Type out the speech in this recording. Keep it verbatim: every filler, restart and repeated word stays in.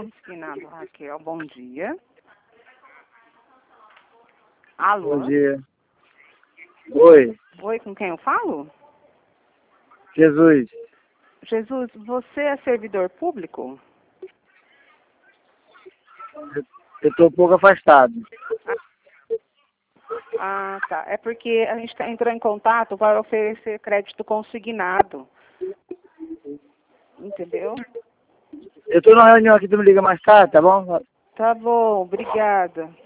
consignado, Raquel. Bom dia. Alô? Bom dia. Oi, Oi, com quem eu falo? Jesus. Jesus, você é servidor público? Eu estou um pouco afastado. Ah, tá. É porque a gente tá- entrou em contato para oferecer crédito consignado. Entendeu? Eu estou numa reunião aqui, tu me liga mais tarde, tá bom? Tá bom, obrigada.